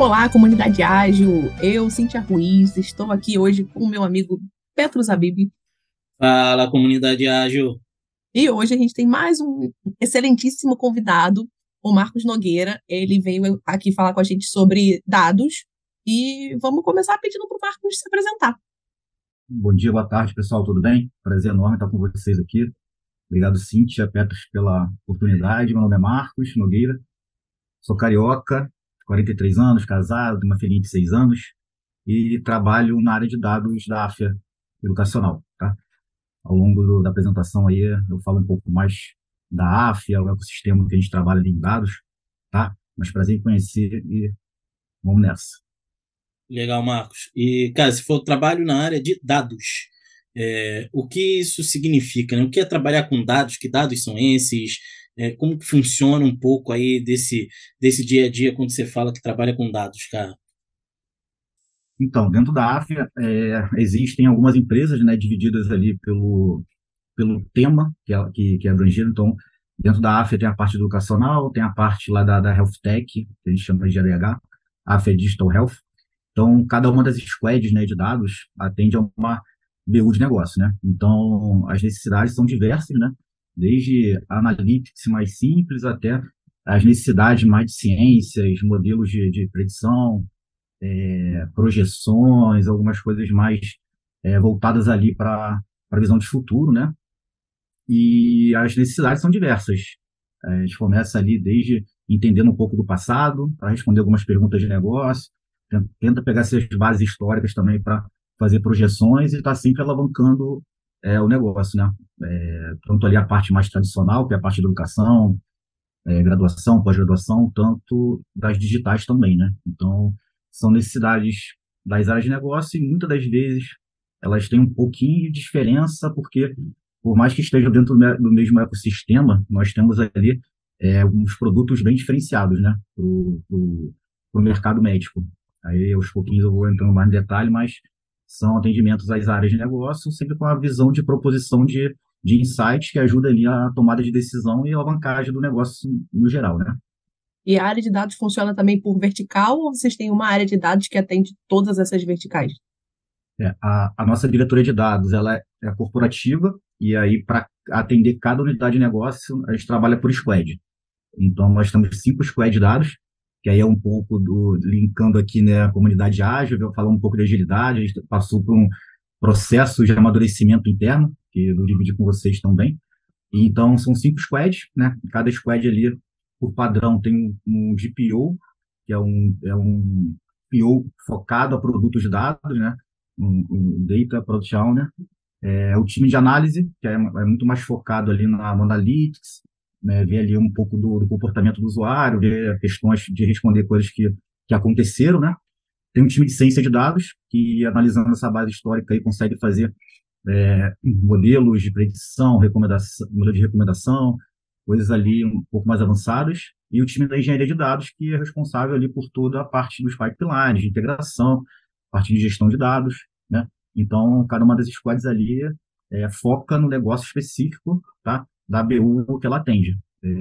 Olá, comunidade ágil. Eu, Cíntia Ruiz, estou aqui hoje com o meu amigo Petro Zabib. Fala, comunidade ágil. E hoje a gente tem mais um excelentíssimo convidado, o Marcos Nogueira. Ele veio aqui falar com a gente sobre dados. E vamos começar pedindo para o Marcos se apresentar. Bom dia, boa tarde, pessoal, tudo bem? Prazer enorme estar com vocês aqui. Obrigado, Cíntia, Petros, pela oportunidade. Meu nome é Marcos Nogueira, sou carioca, 43 anos, casado, tenho uma filhinha de 6 anos e trabalho na área de dados da AFIA Educacional, tá? Ao longo da apresentação aí eu falo um pouco mais da AFIA, o ecossistema que a gente trabalha ali em dados, tá? Mas prazer em conhecer e vamos nessa. Legal, Marcos. E, cara, se for trabalho na área de dados, o que isso significa, né? O que é trabalhar com dados? Que dados são esses? Como que funciona um pouco aí desse dia a dia quando você fala que trabalha com dados, cara? Então, dentro da AFIA, existem algumas empresas, né, divididas ali pelo tema que é abrangido. Então, dentro da AFIA tem a parte educacional, tem a parte lá da Health Tech, que a gente chama de ADH, AFIA Digital Health. Então, cada uma das squads, né, de dados atende a uma BU de negócio, né? Então, as necessidades são diversas, né? Desde analytics mais simples até as necessidades mais de ciências, modelos de predição, projeções, algumas coisas mais voltadas ali para a visão de futuro, né? E as necessidades são diversas. A gente começa ali desde entendendo um pouco do passado, para responder algumas perguntas de negócio, tenta pegar essas bases históricas também para fazer projeções e está sempre alavancando o negócio, né? Tanto ali a parte mais tradicional, que é a parte de educação, graduação, pós-graduação, tanto das digitais também, né? Então, são necessidades das áreas de negócio e muitas das vezes elas têm um pouquinho de diferença, porque por mais que estejam dentro do mesmo ecossistema, nós temos ali alguns produtos bem diferenciados, né, para o mercado médico. Aí, aos pouquinhos, eu vou entrando mais em detalhe, mas são atendimentos às áreas de negócio, sempre com a visão de proposição de insights que ajuda ali a tomada de decisão e a alavancagem do negócio no geral, né? E a área de dados funciona também por vertical ou vocês têm uma área de dados que atende todas essas verticais? A nossa diretoria de dados, ela é corporativa e aí para atender cada unidade de negócio, a gente trabalha por squad. Então, nós temos 5 squads de dados, que aí é um pouco linkando aqui, né, a comunidade ágil, eu falar um pouco de agilidade, a gente passou por um processo de amadurecimento interno, que eu dividi com vocês também. E, então, são 5 squads, né? Cada squad ali, por padrão, tem um GPO, que é um PO focado a produtos de dados, né? Um Data Product Owner. O time de análise, que é muito mais focado ali no Analytics, né? Ver ali um pouco do comportamento do usuário, ver questões de responder coisas que aconteceram, né? Tem um time de ciência de dados, que analisando essa base histórica aí consegue fazer modelos de predição, modelo de recomendação, coisas ali um pouco mais avançadas, e o time da engenharia de dados, que é responsável ali por toda a parte dos pipelines, de integração, parte de gestão de dados, né? Então, cada uma das squads ali foca no negócio específico, tá? Da BU que ela atende.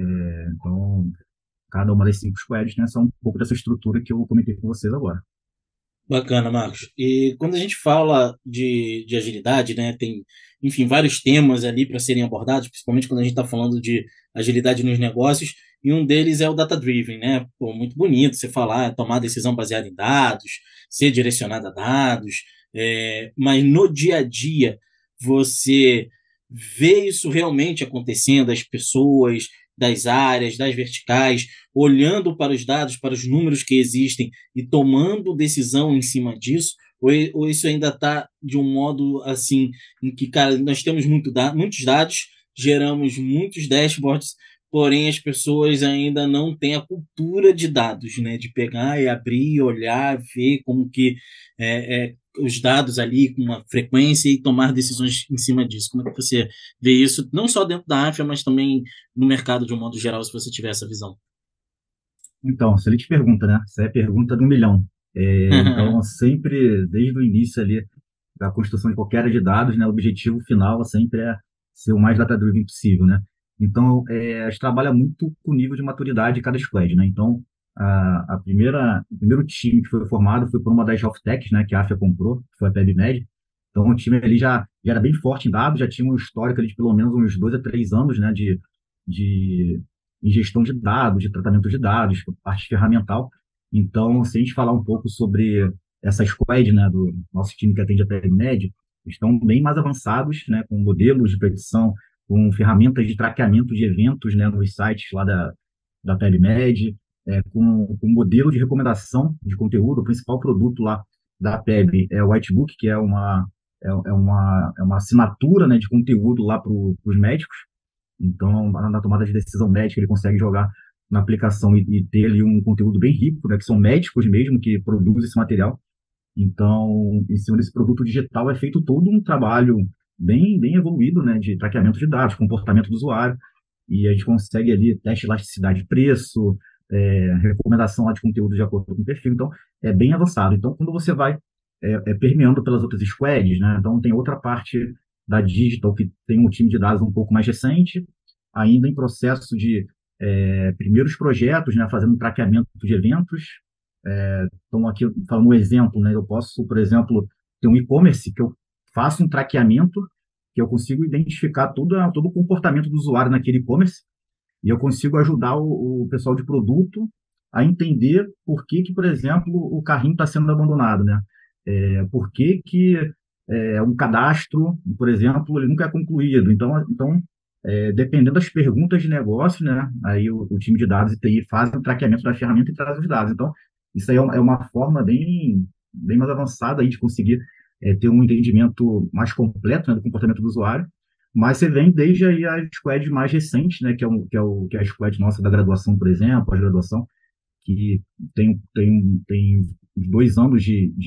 Então, cada uma das 5 squads, né, são um pouco dessa estrutura que eu comentei com vocês agora. Bacana, Marcos. E quando a gente fala de agilidade, né, tem, enfim, vários temas ali para serem abordados, principalmente quando a gente está falando de agilidade nos negócios, e um deles é o data-driven, né? Pô, muito bonito você falar, tomar decisão baseada em dados, ser direcionado a dados, mas no dia a dia você vê isso realmente acontecendo, as pessoas das áreas, das verticais, olhando para os dados, para os números que existem e tomando decisão em cima disso, ou isso ainda está de um modo assim, em que, cara, nós temos muitos dados, geramos muitos dashboards, porém as pessoas ainda não têm a cultura de dados, né? De pegar e abrir, olhar, ver como que os dados ali com uma frequência e tomar decisões em cima disso. Como é que você vê isso, não só dentro da AFIA, mas também no mercado de um modo geral, se você tiver essa visão? Então, excelente pergunta, né? Essa é a pergunta do milhão. Então, sempre, desde o início ali da construção de qualquer área de dados, né, o objetivo final sempre é ser o mais data-driven possível, né? Então, a gente trabalha muito com o nível de maturidade de cada squad, né? Então, O primeiro time que foi formado foi por uma das health techs, né, que a AFIA comprou, que foi a PebMed. Então, o time ali já era bem forte em dados, já tinha um histórico ali de pelo menos uns 2 a 3 anos, né, de ingestão de dados, de tratamento de dados, parte ferramental. Então, se a gente falar um pouco sobre essa squad, né, do nosso time que atende a PebMed, estão bem mais avançados, né, com modelos de predição, com ferramentas de traqueamento de eventos, né, nos sites lá da PebMed, com modelo de recomendação de conteúdo. O principal produto lá da PEB é o Whitebook, que é uma assinatura, né, de conteúdo lá para os médicos. Então, na tomada de decisão médica, ele consegue jogar na aplicação e ter ali um conteúdo bem rico, né, que são médicos mesmo que produzem esse material. Então, em cima desse produto digital é feito todo um trabalho bem evoluído, né, de traqueamento de dados, comportamento do usuário, e a gente consegue ali teste de elasticidade de preço, recomendação lá de conteúdo de acordo com o perfil. Então, é bem avançado. Então, quando você vai permeando pelas outras squads, né, então tem outra parte da Digital que tem um time de dados um pouco mais recente, ainda em processo de primeiros projetos, né, fazendo um traqueamento de eventos. Então, aqui falando um exemplo, né, eu posso, por exemplo, ter um e-commerce que eu faço um traqueamento, que eu consigo identificar todo o comportamento do usuário naquele e-commerce, e eu consigo ajudar o pessoal de produto a entender por que que, por exemplo, o carrinho está sendo abandonado, né? Por que que um cadastro, por exemplo, ele nunca é concluído. Então, dependendo das perguntas de negócio, né? Aí o time de dados e TI faz o traqueamento da ferramenta e traz os dados. Então, isso aí é uma forma bem mais avançada aí de conseguir ter um entendimento mais completo, né, do comportamento do usuário. Mas você vem desde aí a squad mais recente, né, que é a squad nossa da graduação, por exemplo, a graduação, que tem 2 anos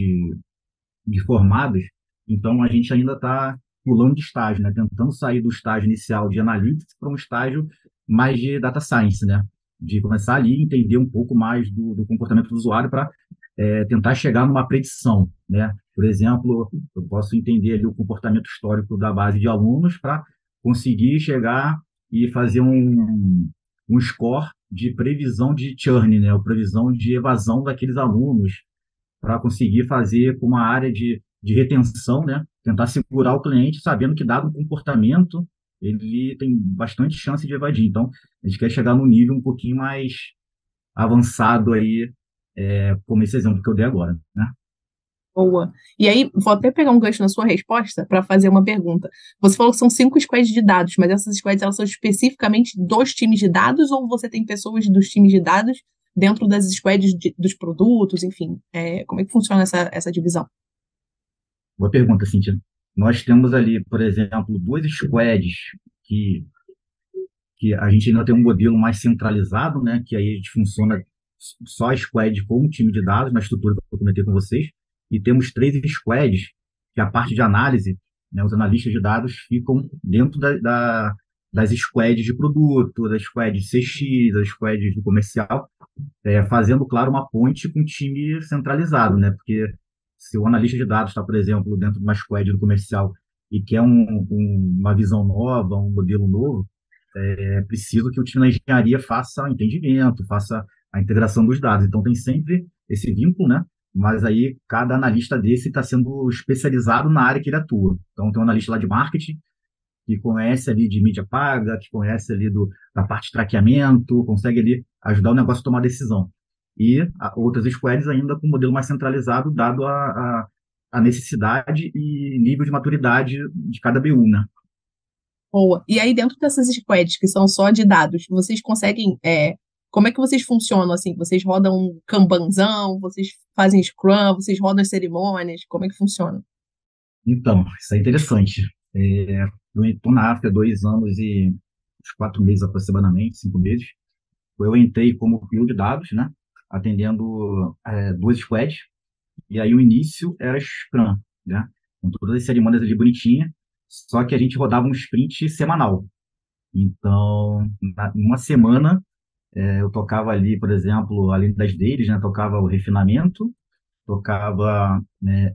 de formados. Então a gente ainda está pulando de estágio, né, tentando sair do estágio inicial de analytics para um estágio mais de data science, né, de começar ali a entender um pouco mais do comportamento do usuário para tentar chegar numa predição, né? Por exemplo, eu posso entender ali o comportamento histórico da base de alunos para conseguir chegar e fazer um score de previsão de churn, né? Ou previsão de evasão daqueles alunos, para conseguir fazer com uma área de retenção, né? Tentar segurar o cliente, sabendo que, dado o comportamento, ele tem bastante chance de evadir. Então, a gente quer chegar num nível um pouquinho mais avançado aí, como esse exemplo que eu dei agora, né? Boa. E aí, vou até pegar um gancho na sua resposta para fazer uma pergunta. Você falou que são 5 squads de dados, mas essas squads elas são especificamente dos times de dados ou você tem pessoas dos times de dados dentro das squads dos produtos, enfim? Como é que funciona essa divisão? Boa pergunta, Cintia. Nós temos ali, por exemplo, 2 squads que, que a gente ainda tem um modelo mais centralizado, né? Que aí a gente funciona só a squad com um time de dados, na estrutura que eu comentei com vocês, e temos 3 squads, que a parte de análise, né, os analistas de dados ficam dentro das squads de produto, das squads de CX, das squads do comercial, fazendo, claro, uma ponte com o time centralizado, né? Porque se o analista de dados está, por exemplo, dentro de uma squad do comercial e quer uma visão nova, um modelo novo, é preciso que o time da engenharia faça o entendimento, faça a integração dos dados. Então, tem sempre esse vínculo, né? Mas aí, cada analista desse está sendo especializado na área que ele atua. Então, tem um analista lá de marketing, que conhece ali de mídia paga, que conhece ali da parte de traqueamento, consegue ali ajudar o negócio a tomar decisão. E outras squads ainda com um modelo mais centralizado, dado a necessidade e nível de maturidade de cada BU, né? Boa. E aí, dentro dessas squads que são só de dados, vocês conseguem. Como é que vocês funcionam assim? Vocês rodam um Kanbanzão, vocês fazem Scrum, vocês rodam as cerimônias? Como é que funciona? Então, isso é interessante. Eu estou na África há 2 anos e uns 4 meses aproximadamente, 5 meses. Eu entrei como PO de dados, né? Atendendo 2 squads. E aí o início era Scrum, né? Com todas as cerimônias ali bonitinha, só que a gente rodava um sprint semanal. Então, numa semana, eu tocava ali, por exemplo, além das deles, né? Tocava o refinamento, tocava, né,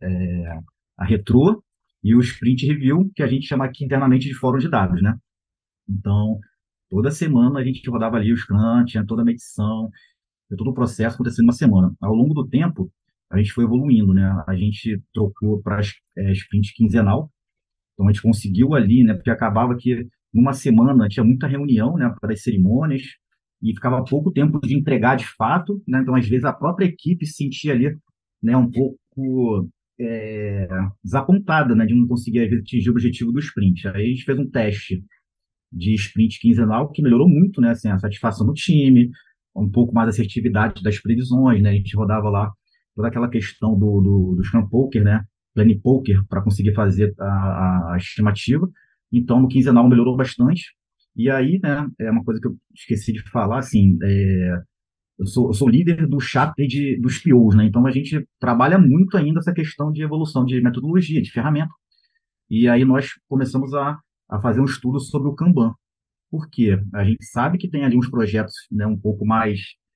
a retrô e o sprint review, que a gente chama aqui internamente de fórum de dados, né? Então, toda semana a gente rodava ali o Scrum, tinha toda a medição, todo o processo acontecendo em uma semana. Ao longo do tempo, a gente foi evoluindo, né? A gente trocou para sprint quinzenal, então a gente conseguiu ali, né? Porque acabava que numa semana tinha muita reunião, né? Para as cerimônias e ficava pouco tempo de entregar de fato, né? Então às vezes a própria equipe se sentia ali, né? Um pouco é, desapontada, né? De não conseguir às vezes atingir o objetivo do sprint. Aí a gente fez um teste de sprint quinzenal que melhorou muito, né? Assim, a satisfação do time, um pouco mais a assertividade das previsões, né? A gente rodava lá toda aquela questão do Scrum Poker, né? Planning Poker, para conseguir fazer a estimativa. Então, no quinzenal melhorou bastante. E aí, né, é uma coisa que eu esqueci de falar, assim, eu sou líder do chapter dos POs, né? Então, a gente trabalha muito ainda essa questão de evolução de metodologia, de ferramenta. E aí nós começamos a fazer um estudo sobre o Kanban. Por quê? A gente sabe que tem ali uns projetos, né, um pouco mais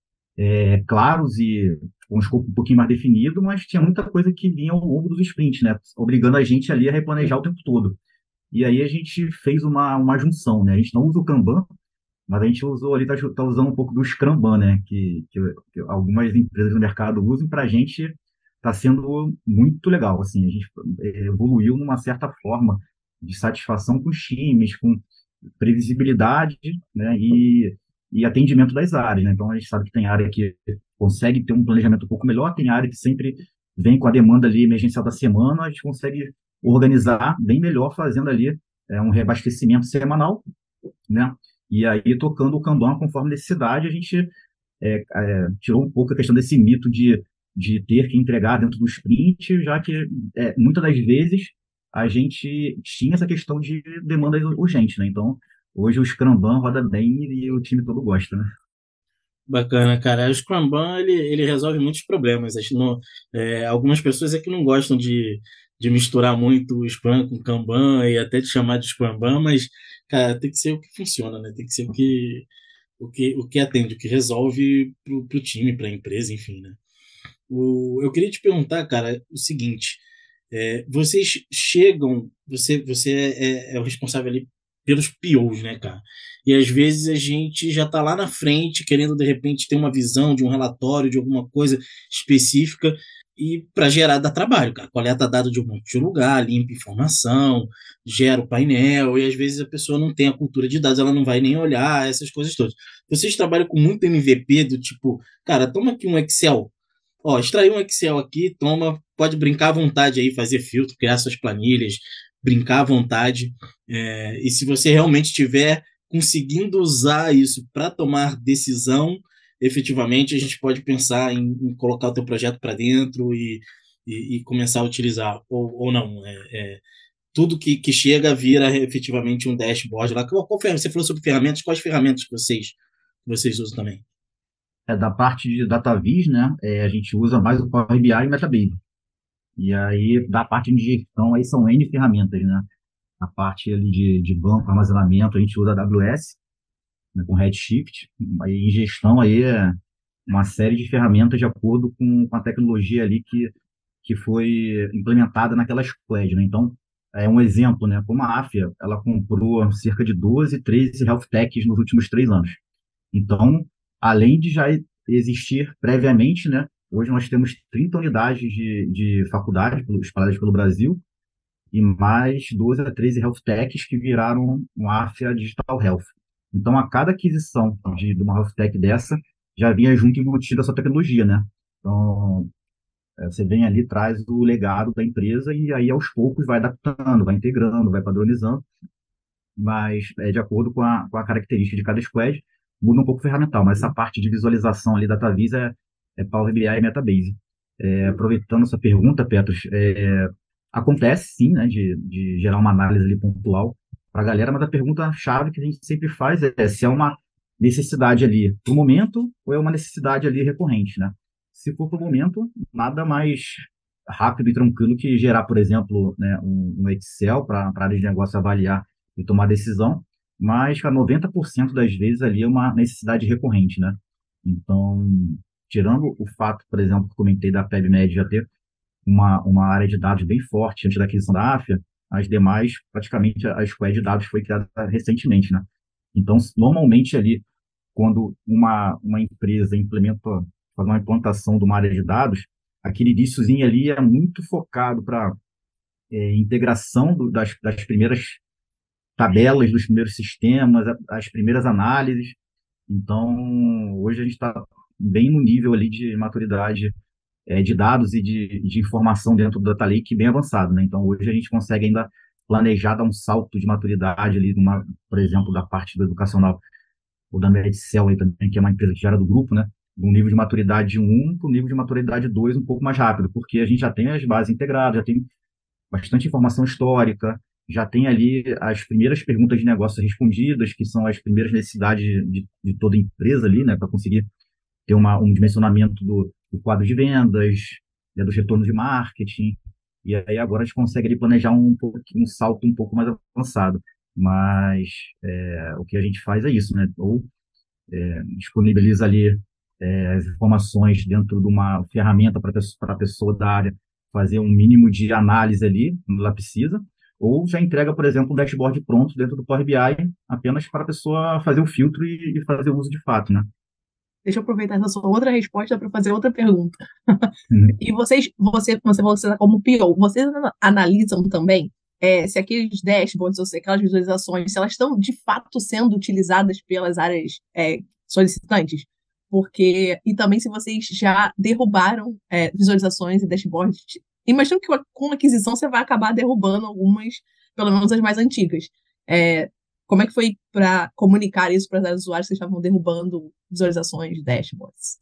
claros e com um escopo um pouquinho mais definido, mas tinha muita coisa que vinha ao longo dos sprints, né, obrigando a gente ali a replanejar o tempo todo. E aí a gente fez uma junção, né? A gente não usa o Kanban, mas a gente usou ali, tá usando um pouco do Scrumban, né? Que algumas empresas no mercado usam, para a gente está sendo muito legal, assim, a gente evoluiu numa certa forma de satisfação com os times, com previsibilidade, né, e atendimento das áreas, né? Então a gente sabe que tem área que consegue ter um planejamento um pouco melhor, tem área que sempre vem com a demanda ali emergencial da semana, a gente consegue organizar bem melhor fazendo ali um reabastecimento semanal, né? E aí tocando o Kanban conforme necessidade, a gente tirou um pouco a questão desse mito de ter que entregar dentro do sprint, já que muitas das vezes a gente tinha essa questão de demandas urgentes, né? Então, hoje o Scrumban roda bem e o time todo gosta, né? Bacana, cara. O Scrumban, ele resolve muitos problemas. Acho que algumas pessoas é que não gostam de misturar muito o Scrum com o Kanban e até de chamar de Scrumban, mas, cara, tem que ser o que funciona, né? Tem que ser o que atende, o que resolve pro time, para a empresa, enfim, né? Eu queria te perguntar, cara, o seguinte: vocês chegam, você é o responsável ali pelos POs, né, cara? E às vezes a gente já está lá na frente, querendo de repente ter uma visão de um relatório, de alguma coisa específica, e para gerar dá trabalho, cara. Coleta dado de um monte de lugar, limpa informação, gera o painel, e às vezes a pessoa não tem a cultura de dados, ela não vai nem olhar essas coisas todas. Vocês trabalham com muito MVP do tipo, cara, toma aqui um Excel. Ó, extrair um Excel aqui, toma, pode brincar à vontade aí, fazer filtro, criar suas planilhas, brincar à vontade. E se você realmente estiver conseguindo usar isso para tomar decisão, efetivamente a gente pode pensar em colocar o teu projeto para dentro e começar a utilizar, ou não. Tudo que chega vira efetivamente um dashboard lá. Você falou sobre ferramentas, quais ferramentas que vocês usam também? Da parte de DataVis, né, a gente usa mais o Power BI e o Metabase. E aí, da parte de gestão, aí são N ferramentas, né? A parte ali de banco, armazenamento, a gente usa a AWS, né, com Redshift. Aí, em gestão, aí é uma série de ferramentas de acordo com a tecnologia ali que foi implementada naquela squad, né? Então, é um exemplo, né? Como a Afia, ela comprou cerca de 12, 13 health techs nos últimos 3 anos. Então, além de já existir previamente, né? Hoje nós temos 30 unidades de faculdade espalhadas pelo Brasil e mais 12 a 13 health techs que viraram um Afia Digital Health. Então, a cada aquisição de uma health tech dessa, já vinha junto embutida a sua tecnologia, né? Então, você vem ali, traz o legado da empresa e aí, aos poucos, vai adaptando, vai integrando, vai padronizando, mas de acordo com a característica de cada squad, muda um pouco o ferramental, mas essa parte de visualização ali da Tavis é Power BI e Metabase. Aproveitando essa pergunta, Petros, acontece sim, né, de gerar uma análise ali pontual para a galera, mas a pergunta-chave que a gente sempre faz é se é uma necessidade ali para o momento ou é uma necessidade ali recorrente, né? Se for para o momento, nada mais rápido e tranquilo que gerar, por exemplo, né, um Excel para a área de negócio avaliar e tomar decisão, mas cara, 90% das vezes ali é uma necessidade recorrente, né? Então, tirando o fato, por exemplo, que eu comentei da PebMed já ter uma área de dados bem forte antes da aquisição da Afia, as demais, praticamente a squad de dados foi criada recentemente, né? Então, normalmente ali, quando uma empresa faz uma implantação de uma área de dados, aquele iniciozinho ali é muito focado para integração das primeiras tabelas, dos primeiros sistemas, as primeiras análises. Então, hoje a gente está bem no nível ali de maturidade de dados e de informação dentro do Data Lake bem avançado, né? Então, hoje a gente consegue ainda planejar dar um salto de maturidade ali, por exemplo, da parte do educacional, ou da Medcel aí também, que é uma empresa que já era do grupo, né? De um nível de maturidade 1 para o nível de maturidade 2 um pouco mais rápido, porque a gente já tem as bases integradas, já tem bastante informação histórica, já tem ali as primeiras perguntas de negócio respondidas, que são as primeiras necessidades de toda empresa ali, né, para conseguir ter um dimensionamento do quadro de vendas, né, dos retornos de marketing, e aí agora a gente consegue ali planejar um salto um pouco mais avançado. Mas o que a gente faz é isso, né? Ou disponibiliza ali as informações dentro de uma ferramenta para a pessoa da área fazer um mínimo de análise ali, quando ela precisa, ou já entrega, por exemplo, um dashboard pronto dentro do Power BI, apenas para a pessoa fazer o filtro e fazer o uso de fato, né? Deixa eu aproveitar essa sua outra resposta para fazer outra pergunta. Uhum. E você falou que você está como PO, vocês analisam também se aqueles dashboards, ou se aquelas visualizações, se elas estão de fato sendo utilizadas pelas áreas solicitantes? E também se vocês já derrubaram visualizações e dashboards. Imagino que com a aquisição você vai acabar derrubando algumas, pelo menos as mais antigas. Como é que foi para comunicar isso para os usuários que estavam derrubando visualizações, dashboards?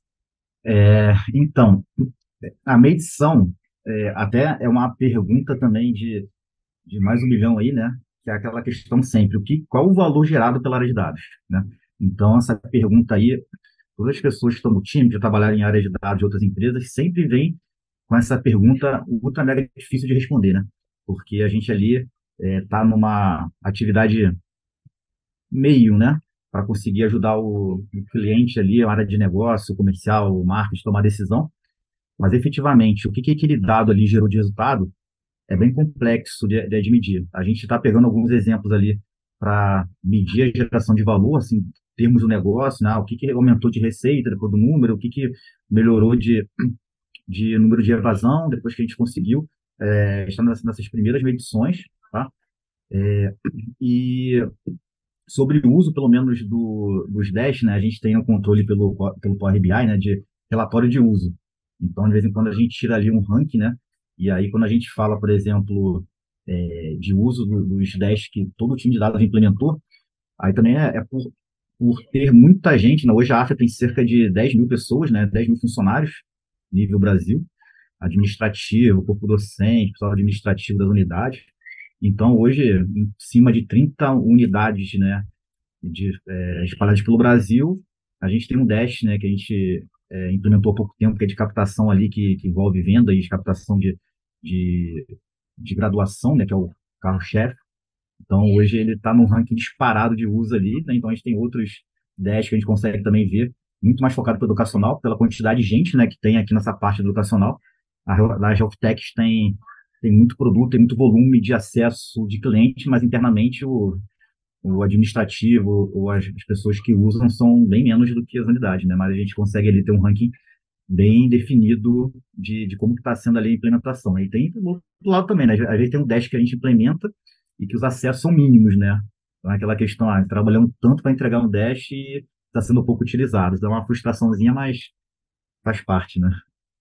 Então, a medição até é uma pergunta também de mais 1 milhão aí, né? Que é aquela questão sempre, qual o valor gerado pela área de dados, né? Então, essa pergunta aí, todas as pessoas que estão no time, que já trabalharam em área de dados de outras empresas, sempre vem com essa pergunta ultra mega difícil de responder, né? Porque a gente ali está numa atividade meio, né? Para conseguir ajudar o cliente ali, a área de negócio, comercial, o marketing, tomar decisão. Mas efetivamente, o que aquele dado ali gerou de resultado é bem complexo de medir. A gente está pegando alguns exemplos ali para medir a geração de valor, assim, em termos do negócio, né? O que aumentou de receita depois do número, o que melhorou de número de evasão depois que a gente conseguiu. Está nessas primeiras medições, tá? E sobre o uso, pelo menos, dos Dash, né? A gente tem um controle pelo Power BI, né? De relatório de uso. Então, de vez em quando, a gente tira ali um ranking, né? E aí, quando a gente fala, por exemplo, de uso dos Dash que todo o time de dados implementou, aí também é por ter muita gente, né? Hoje a AFA tem cerca de 10 mil pessoas, né? 10 mil funcionários, nível Brasil, administrativo, corpo docente, pessoal administrativo das unidades. Então, hoje, em cima de 30 unidades, né, espalhadas pelo Brasil, a gente tem um Dash, né, que a gente implementou há pouco tempo, que é de captação ali, que envolve venda e captação de, de graduação, né, que é o carro-chefe. Então, hoje ele está no ranking disparado de uso ali, né, então a gente tem outros Dash que a gente consegue também ver, muito mais focado para o educacional, pela quantidade de gente, né, que tem aqui nessa parte do educacional. As health techs tem muito produto, tem muito volume de acesso de cliente, mas internamente o administrativo ou as pessoas que usam são bem menos do que as unidades, né? Mas a gente consegue ali ter um ranking bem definido de como está sendo ali a implementação. E tem do outro lado também, né? Às vezes tem um Dash que a gente implementa e que os acessos são mínimos, né? Então é aquela questão, trabalhamos tanto para entregar um Dash e está sendo pouco utilizado. Dá uma frustraçãozinha, mas faz parte, né?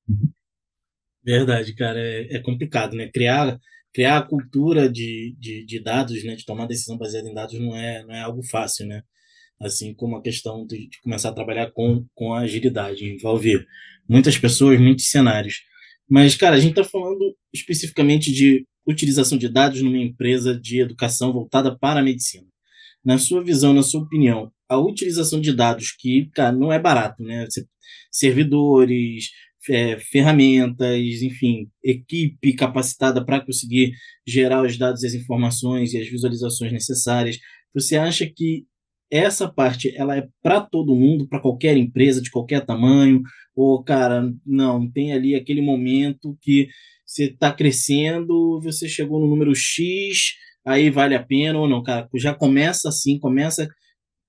Verdade, cara, é complicado, né? Criar a cultura de dados, né? De tomar decisão baseada em dados não é algo fácil, né? Assim como a questão de começar a trabalhar com a agilidade, envolve muitas pessoas, muitos cenários. Mas, cara, a gente está falando especificamente de utilização de dados numa empresa de educação voltada para a medicina. Na sua visão, na sua opinião, a utilização de dados, que, cara, não é barato, né? Servidores, ferramentas, enfim, equipe capacitada para conseguir gerar os dados, as informações e as visualizações necessárias. Você acha que essa parte ela é para todo mundo, para qualquer empresa de qualquer tamanho, ou, cara, não, tem ali aquele momento que você está crescendo, você chegou no número X, aí vale a pena ou não, cara? Já começa assim, começa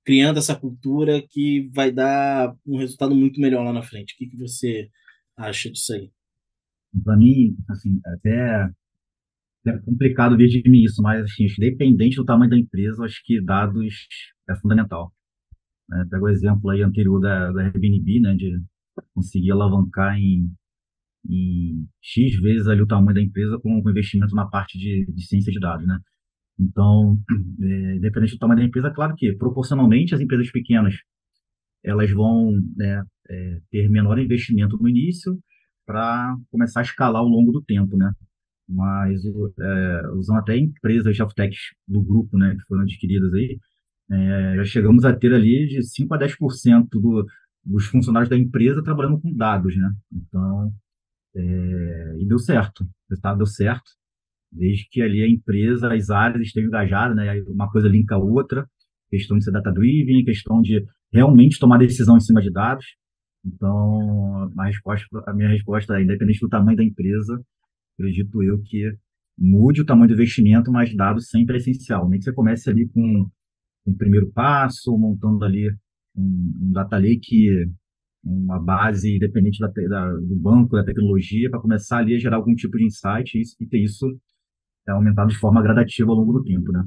criando essa cultura que vai dar um resultado muito melhor lá na frente. O que você acha disso aí? Para mim, assim, é complicado ver de mim isso, mas assim, independente do tamanho da empresa, acho que dados é fundamental. Né? Pega o exemplo aí anterior da Airbnb, né, de conseguir alavancar em X vezes ali o tamanho da empresa com investimento na parte de ciência de dados, né? Então, independente do tamanho da empresa, claro que proporcionalmente as empresas pequenas elas vão, né, ter menor investimento no início para começar a escalar ao longo do tempo, né? Mas usando até empresas de tech do grupo, né, que foram adquiridas aí, já chegamos a ter ali de 5 a 10% dos funcionários da empresa trabalhando com dados, né? Então, e deu certo, o resultado deu certo, desde que ali a empresa, as áreas estejam engajadas, né? Aí uma coisa linka a outra, questão de ser data-driven, questão de realmente tomar decisão em cima de dados. Então, a minha resposta é, independente do tamanho da empresa, acredito eu que mude o tamanho do investimento, mas dados sempre é essencial. Nem que você comece ali com um primeiro passo, montando ali um data lake, uma base independente do banco, da tecnologia, para começar ali a gerar algum tipo de insight e ter isso aumentado de forma gradativa ao longo do tempo, né?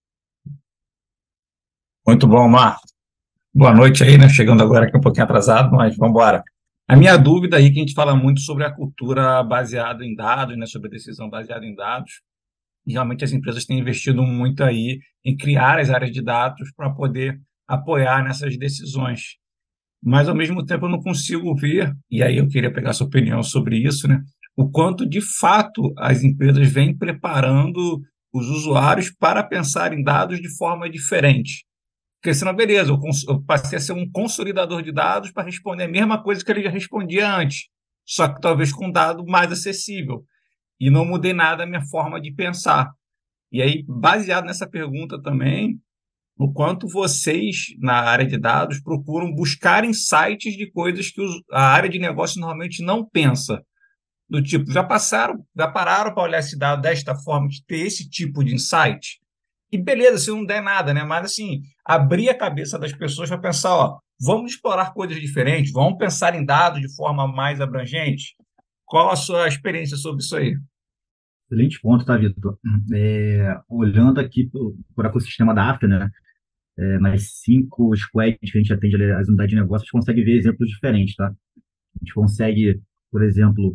Muito bom, Marco. Boa noite aí, né? Chegando agora aqui um pouquinho atrasado, mas vamos embora. A minha dúvida aí, que a gente fala muito sobre a cultura baseada em dados, né? Sobre a decisão baseada em dados. E realmente as empresas têm investido muito aí em criar as áreas de dados para poder apoiar nessas decisões. Mas, ao mesmo tempo, eu não consigo ver, e aí eu queria pegar sua opinião sobre isso, né? O quanto, de fato, as empresas vêm preparando os usuários para pensar em dados de forma diferente. Porque senão, beleza, eu passei a ser um consolidador de dados para responder a mesma coisa que ele já respondia antes, só que talvez com um dado mais acessível. E não mudei nada a minha forma de pensar. E aí, baseado nessa pergunta também, o quanto vocês, na área de dados, procuram buscar insights de coisas que a área de negócio normalmente não pensa. Do tipo, já pararam para olhar esse dado desta forma, de ter esse tipo de insight? E beleza, se não der nada, né? Mas assim, abrir a cabeça das pessoas para pensar, ó, vamos explorar coisas diferentes, vamos pensar em dados de forma mais abrangente. Qual a sua experiência sobre isso aí? Excelente ponto, tá, Vitor? Olhando aqui por ecossistema da After, né? Nas 5 squads que a gente atende ali, as unidades de negócio, a gente consegue ver exemplos diferentes, tá? A gente consegue, por exemplo,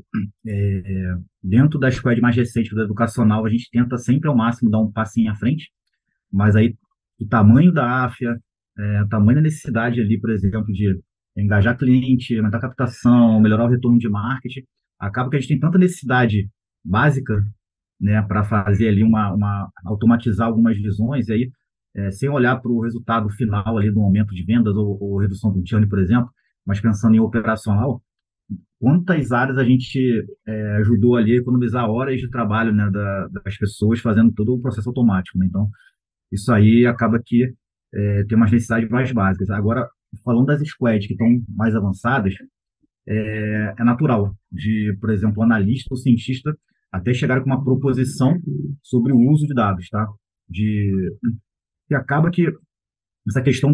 dentro da squad mais recente do educacional, a gente tenta sempre ao máximo dar um passinho à frente, mas aí o tamanho da AFIA, o tamanho da necessidade ali, por exemplo, de engajar cliente, aumentar a captação, melhorar o retorno de marketing, acaba que a gente tem tanta necessidade básica, né, para fazer ali automatizar algumas visões, e aí, sem olhar para o resultado final ali do aumento de vendas ou redução do churn, por exemplo, mas pensando em operacional, quantas áreas a gente ajudou ali a economizar horas de trabalho, né, das pessoas fazendo todo o processo automático, né? Então, isso aí acaba que tem umas necessidades mais básicas. Agora, falando das squads que estão mais avançadas, é natural de, por exemplo, o analista ou cientista até chegar com uma proposição sobre o uso de dados, tá? Que acaba que essa questão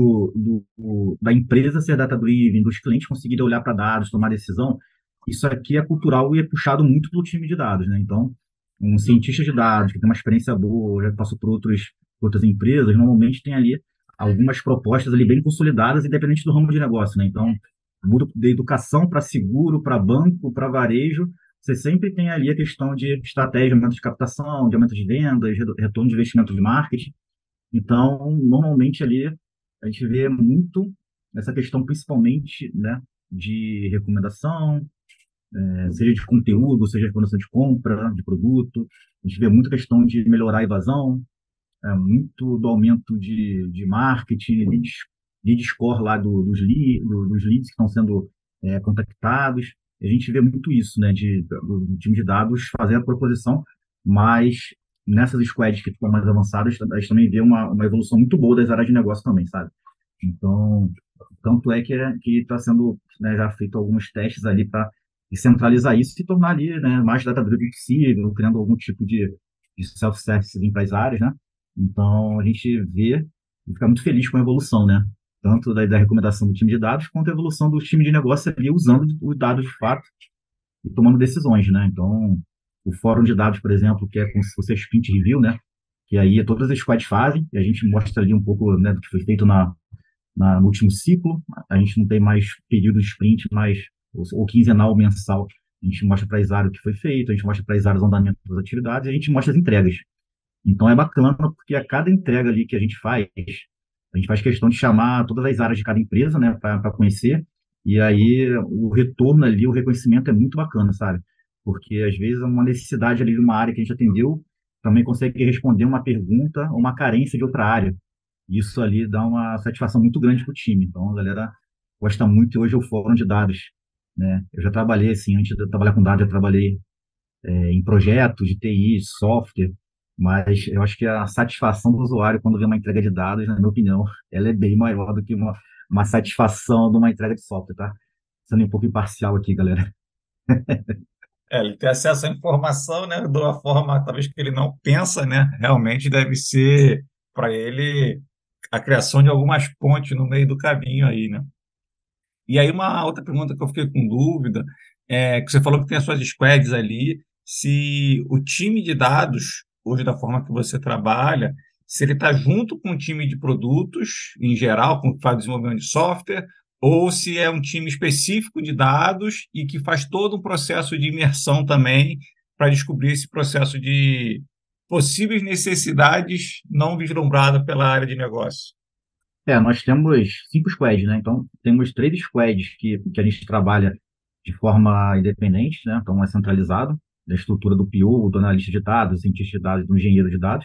da empresa ser data-driven, dos clientes conseguirem olhar para dados, tomar decisão, isso aqui é cultural e é puxado muito pelo time de dados, né? Então, um cientista de dados que tem uma experiência boa, já passou por outras empresas, normalmente tem ali algumas propostas ali bem consolidadas, independente do ramo de negócio, né? Então, muda de educação para seguro, para banco, para varejo, você sempre tem ali a questão de estratégia, de aumento de captação, de aumento de vendas, retorno de investimento de marketing. Então, normalmente ali a gente vê muito essa questão, principalmente, né, de recomendação, seja de conteúdo, seja de recomendação de compra, de produto. A gente vê muita questão de melhorar a evasão, muito do aumento de marketing, lead score lá dos leads que estão sendo contactados. A gente vê muito isso, né, do time de dados fazer a proposição, mas nessas squads que estão mais avançadas, a gente também vê uma evolução muito boa das áreas de negócio também, sabe? Então, tanto é que está sendo, né, já feito alguns testes ali para centralizar isso e tornar ali, né, mais data-driven possível, criando algum tipo de self-service para as áreas, né? Então, a gente vê e ficar muito feliz com a evolução, né? Tanto da recomendação do time de dados, quanto a evolução do time de negócio ali, usando os dados de fato e tomando decisões, né? Então, o fórum de dados, por exemplo, que é como se fosse a sprint review, né? Que aí todas as squads fazem, e a gente mostra ali um pouco, né, do que foi feito no último ciclo. A gente não tem mais período de sprint, mais ou quinzenal ou mensal. A gente mostra para as áreas o que foi feito, a gente mostra para as áreas o andamento das atividades, e a gente mostra as entregas. Então é bacana porque a cada entrega ali que a gente faz questão de chamar todas as áreas de cada empresa, né, para conhecer, e aí o retorno ali, o reconhecimento é muito bacana, sabe? Porque às vezes uma necessidade ali de uma área que a gente atendeu também consegue responder uma pergunta ou uma carência de outra área. Isso ali dá uma satisfação muito grande para o time. Então a galera gosta muito, e hoje é o fórum de dados, né? Eu já trabalhei assim, antes de eu trabalhar com dados, eu trabalhei em projetos de TI, software, mas eu acho que a satisfação do usuário quando vê uma entrega de dados, na minha opinião, ela é bem maior do que uma satisfação de uma entrega de software, tá? Sendo um pouco imparcial aqui, galera. Ele tem acesso à informação, né, de uma forma talvez que ele não pensa, né? Realmente deve ser para ele a criação de algumas pontes no meio do caminho aí, né? E aí uma outra pergunta que eu fiquei com dúvida é que você falou que tem as suas squads ali, se o time de dados, hoje da forma que você trabalha, se ele está junto com o time de produtos, em geral, com que faz desenvolvimento de software, ou se é um time específico de dados e que faz todo um processo de imersão também para descobrir esse processo de possíveis necessidades não vislumbradas pela área de negócio. Nós temos 5 squads, né? Então, temos 3 squads que a gente trabalha de forma independente, né? Então, é centralizado, da estrutura do PO, do analista de dados, do cientista de dados, do engenheiro de dados,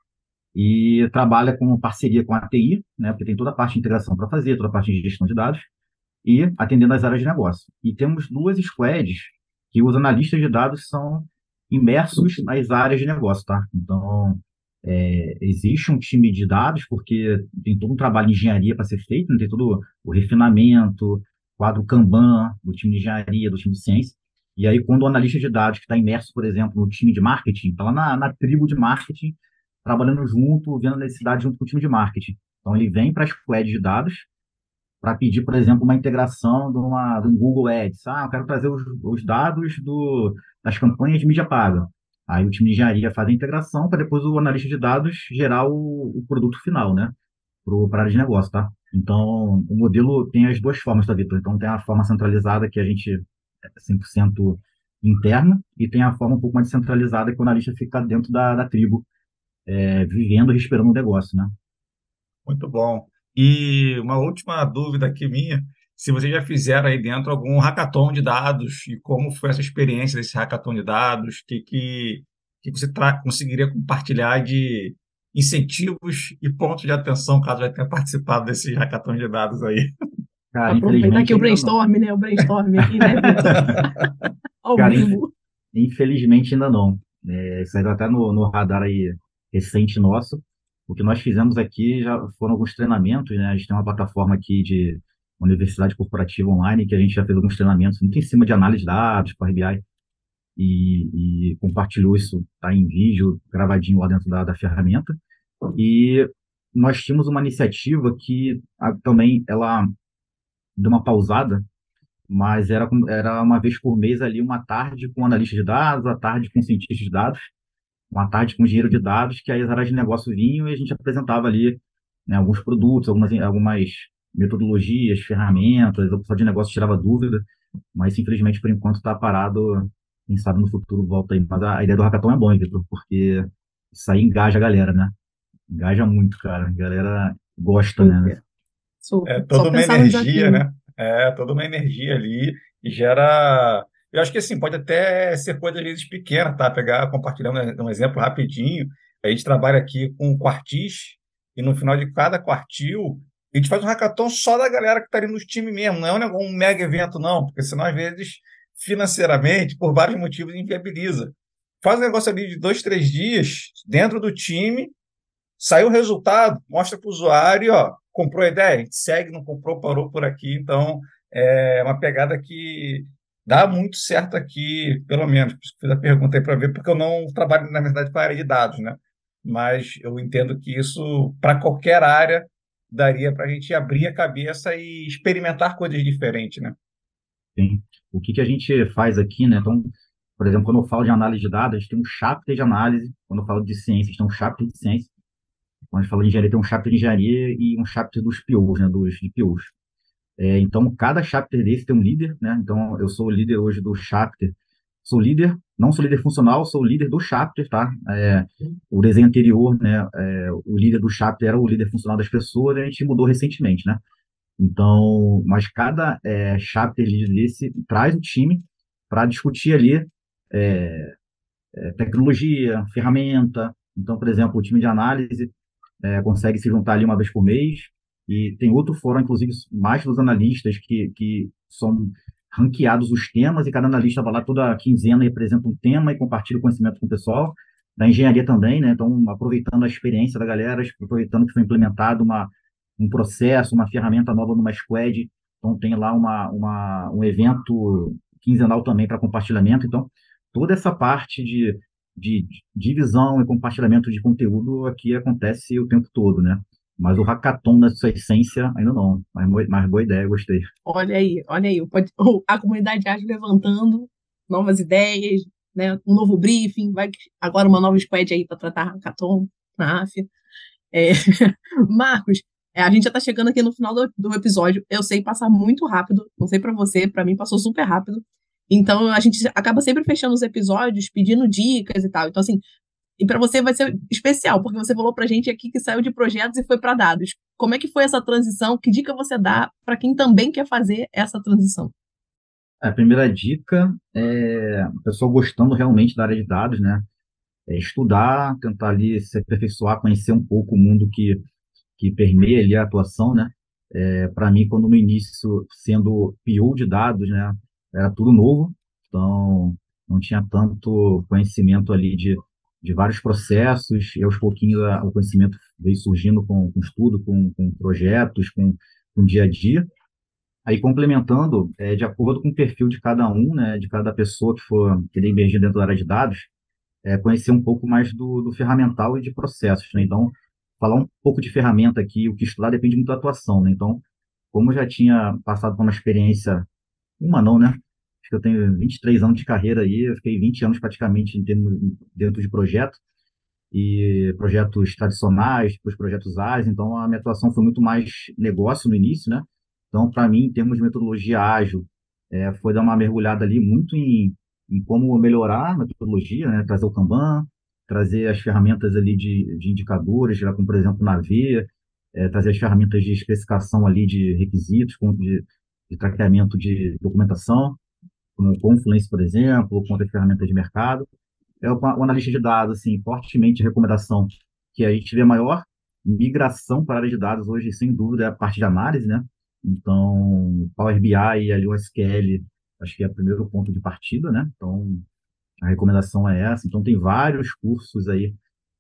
e trabalha com parceria com a TI, né? Porque tem toda a parte de integração para fazer, toda a parte de gestão de dados, e atendendo as áreas de negócio. E temos 2 squads que os analistas de dados são imersos nas áreas de negócio, tá? Então, existe um time de dados, porque tem todo um trabalho de engenharia para ser feito, né? Tem todo o refinamento, quadro Kanban do time de engenharia, do time de ciência. E aí, quando o analista de dados que está imerso, por exemplo, no time de marketing, está lá na tribo de marketing, trabalhando junto, vendo a necessidade junto com o time de marketing. Então, ele vem para a squad de dados para pedir, por exemplo, uma integração de um Google Ads. Eu quero trazer os dados das campanhas de mídia paga. Aí o time de engenharia faz a integração para depois o analista de dados gerar o produto final, né? Para a área de negócio, tá? Então, o modelo tem as 2 formas, tá, Vitor? Então, tem a forma centralizada, que a gente é 100% interna, e tem a forma um pouco mais descentralizada, que o analista fica dentro da tribo, vivendo e respirando o negócio, né? Muito bom. E uma última dúvida aqui minha, se vocês já fizeram aí dentro algum hackathon de dados e como foi essa experiência desse hackathon de dados, que você conseguiria compartilhar de incentivos e pontos de atenção caso já tenha participado desse hackathon de dados aí. Cara, Aproveitar aqui infelizmente o ainda não. brainstorm, né? O brainstorm aqui, né, Vitor? Ao Cara, vivo. infelizmente ainda não. Isso aí tá até no radar aí recente nosso. O que nós fizemos aqui já foram alguns treinamentos, né? A gente tem uma plataforma aqui de universidade corporativa online que a gente já fez alguns treinamentos muito em cima de análise de dados, Power BI, e compartilhou isso, tá em vídeo, gravadinho lá dentro da ferramenta. E nós tínhamos uma iniciativa que também ela deu uma pausada, mas era uma vez por mês ali, uma tarde com analista de dados, a tarde com cientista de dados, uma tarde com engenheiro de dados, que aí as áreas de negócio vinham e a gente apresentava ali, né, alguns produtos, algumas metodologias, ferramentas, o pessoal de negócio tirava dúvida, mas infelizmente por enquanto está parado. Quem sabe no futuro volta aí. Mas a ideia do hackathon é bom, Vitor, porque isso aí engaja a galera, né? Engaja muito, cara. A galera gosta, né? Super, É super. Só toda uma pensar no energia, desafio. né? É toda uma energia ali e gera. Eu acho que assim, pode até ser coisa às vezes pequena, tá? Compartilhando um exemplo rapidinho. A gente trabalha aqui com quartis e no final de cada quartil a gente faz um hackathon só da galera que está ali no time mesmo. Não é um mega evento, não, porque senão às vezes financeiramente, por vários motivos, inviabiliza. Faz um negócio ali de 2, 3 dias dentro do time. Saiu o resultado, mostra para o usuário, ó, comprou a ideia, a gente segue, não comprou, parou por aqui. Então, é uma pegada que dá muito certo aqui, pelo menos. Por isso que eu fiz a pergunta aí para ver, porque eu não trabalho, na verdade, com a área de dados, né? mas eu entendo que isso, para qualquer área, daria para a gente abrir a cabeça e experimentar coisas diferentes, né? Sim. O que que a gente faz aqui, né? Então, por exemplo, quando eu falo de análise de dados, a gente tem um chapter de análise. Quando eu falo de ciências, tem um chapter de ciência. Quando a gente fala de engenharia, tem um chapter de engenharia e um chapter dos POs, né? Dos de POs. Então, cada chapter desse tem um líder, né? Então, eu sou o líder hoje do chapter. Sou líder, não sou líder funcional, sou o líder do chapter, tá? O desenho anterior, né? O líder do chapter era o líder funcional das pessoas, a gente mudou recentemente, né? Então, mas cada chapter lead desse traz o time para discutir ali é, tecnologia, ferramenta. Então, por exemplo, o time de análise consegue se juntar ali uma vez por mês. E tem outro fórum, inclusive, mais dos analistas que são ranqueados os temas, e cada analista vai lá toda quinzena e apresenta um tema e compartilha o conhecimento com o pessoal. Da engenharia também, né? Então, aproveitando a experiência da galera, aproveitando que foi implementado um processo, uma ferramenta nova numa squad. Então, tem lá um evento quinzenal também para compartilhamento. Então, toda essa parte de divisão e compartilhamento de conteúdo aqui acontece o tempo todo, né? Mas o hackathon, na sua essência, ainda não. Mas boa ideia, gostei. Olha aí, a comunidade ágil levantando novas ideias, né? Um novo briefing, vai agora uma nova squad aí para tratar hackathon na AF. É, Marcos, a gente já está chegando aqui no final do episódio. Eu sei passar muito rápido, não sei para você, para mim passou super rápido. Então a gente acaba sempre fechando os episódios, pedindo dicas e tal. Então, assim, e para você vai ser especial, porque você falou para a gente aqui que saiu de projetos e foi para dados. Como é que foi essa transição? Que dica você dá para quem também quer fazer essa transição? A primeira dica é o pessoal gostando realmente da área de dados, né? Estudar, tentar ali se aperfeiçoar, conhecer um pouco o mundo que permeia ali a atuação, né? Para mim, quando no início, sendo PO de dados, né? Era tudo novo, então não tinha tanto conhecimento ali de vários processos, e aos pouquinhos o conhecimento veio surgindo com estudo, com projetos, com dia a dia. Aí, complementando, de acordo com o perfil de cada um, né, de cada pessoa que for querer emergir dentro da área de dados, conhecer um pouco mais do ferramental e de processos, né? Então, falar um pouco de ferramenta aqui, o que estudar depende muito da atuação, né? Então, como eu já tinha passado por uma experiência, uma não, né? Acho que eu tenho 23 anos de carreira aí, eu fiquei 20 anos praticamente dentro de projeto, e projetos tradicionais, depois projetos ágeis, então a minha atuação foi muito mais negócio no início, né? Então, para mim, em termos de metodologia ágil, foi dar uma mergulhada ali muito em como melhorar a metodologia, né? Trazer o Kanban, trazer as ferramentas ali de indicadores, já como, por exemplo, na V, trazer as ferramentas de especificação ali de requisitos, como de traqueamento de documentação, como o Confluence, por exemplo, com outras ferramentas de mercado. O analista de dados, assim, fortemente recomendação que a gente vê maior migração para a área de dados hoje, sem dúvida, é a parte de análise, né? Então, Power BI e ali o SQL, acho que é o primeiro ponto de partida, né? Então, a recomendação é essa. Então, tem vários cursos aí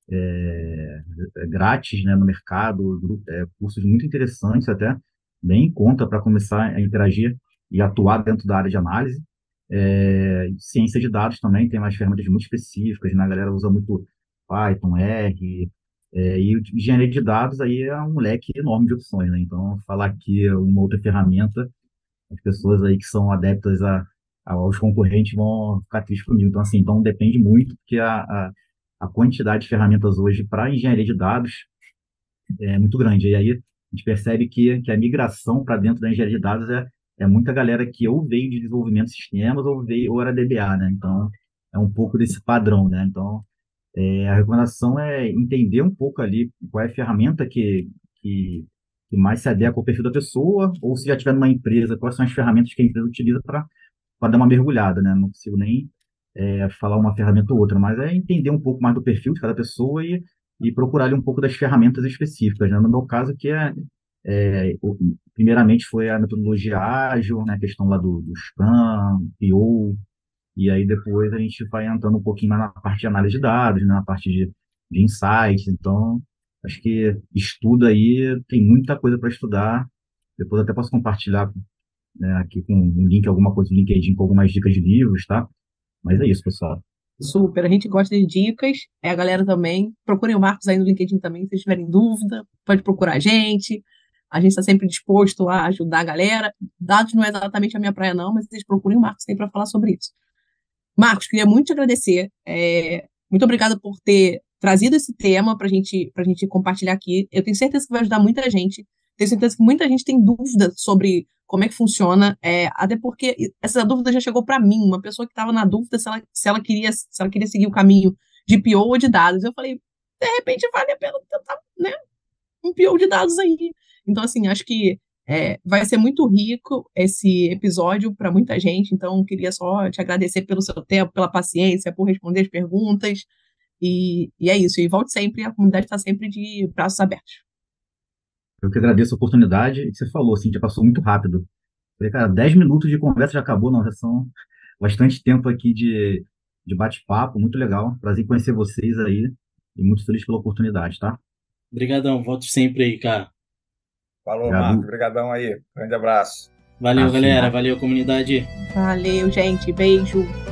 grátis, né, no mercado, cursos muito interessantes até, bem em conta para começar a interagir e atuar dentro da área de análise. Ciência de dados também tem umas ferramentas muito específicas, né? A galera usa muito Python, R, e engenharia de dados aí é um leque enorme de opções, né? Então, falar aqui uma outra ferramenta, as pessoas aí que são adeptas aos concorrentes vão ficar tristes comigo. Então, assim, então depende muito, porque a quantidade de ferramentas hoje para engenharia de dados é muito grande. E aí a gente percebe que a migração para dentro da engenharia de dados é muita galera que ou veio de desenvolvimento de sistemas ou era DBA, né? Então, é um pouco desse padrão, né? Então, a recomendação é entender um pouco ali qual é a ferramenta que, que mais se adequa ao perfil da pessoa, ou se já tiver numa empresa, quais são as ferramentas que a empresa utiliza para dar uma mergulhada, né? Não consigo nem falar uma ferramenta ou outra, mas é entender um pouco mais do perfil de cada pessoa e procurar ali um pouco das ferramentas específicas, né? No meu caso, que primeiramente foi a metodologia ágil, né? A questão lá do Scrum, PO, e aí depois a gente vai entrando um pouquinho mais na parte de análise de dados, né? Na parte de insights. Então, acho que estudo aí, tem muita coisa para estudar. Depois eu até posso compartilhar, né, aqui com um link, alguma coisa do LinkedIn com algumas dicas de livros, tá? Mas é isso, pessoal. Super, a gente gosta de dicas, a galera também. Procurem o Marcos aí no LinkedIn também, se vocês tiverem dúvida, pode procurar a gente. A gente está sempre disposto a ajudar a galera. Dados não é exatamente a minha praia, não, mas vocês procurem o Marcos aí para falar sobre isso. Marcos, queria muito te agradecer. Muito obrigada por ter trazido esse tema para a gente compartilhar aqui. Eu tenho certeza que vai ajudar muita gente. Tenho certeza que muita gente tem dúvida sobre como é que funciona, até porque essa dúvida já chegou para mim, uma pessoa que estava na dúvida se ela queria seguir o caminho de PO ou de dados. Eu falei, de repente vale a pena tentar, né, um PO de dados aí. Então, assim, acho que vai ser muito rico esse episódio para muita gente. Então, queria só te agradecer pelo seu tempo, pela paciência, por responder as perguntas. E é isso. E volte sempre, a comunidade está sempre de braços abertos. Eu que agradeço a oportunidade. E que você falou, assim, já passou muito rápido. Falei, cara, 10 minutos de conversa já acabou, não, já são bastante tempo aqui de bate-papo, muito legal. Prazer em conhecer vocês aí e muito feliz pela oportunidade, tá? Obrigadão, volto sempre aí, cara. Falou, Marcos. Obrigado. Obrigadão aí. Grande abraço. Valeu, Abraço, galera. Marcos. Valeu, comunidade. Valeu, gente. Beijo.